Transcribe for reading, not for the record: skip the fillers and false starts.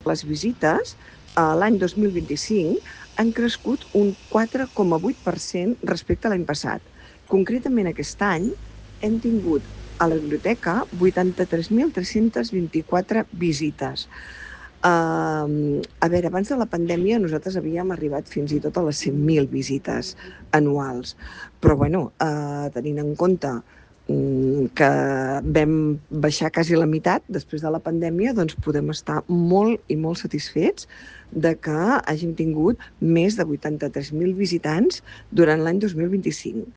les visites l'any 2025 han crescut un 4,8% respecte a l'any passat. Concretament aquest any hem tingut a la biblioteca 83.324 visites. A veure, abans de la pandèmia nosaltres havíem arribat fins i tot a les 100.000 visites anuals, però bueno, tenint en compte que vam baixar quasi la meitat després de la pandèmia, doncs podem estar molt i molt satisfets de que hàgim tingut més de 83.000 visitants durant l'any 2025.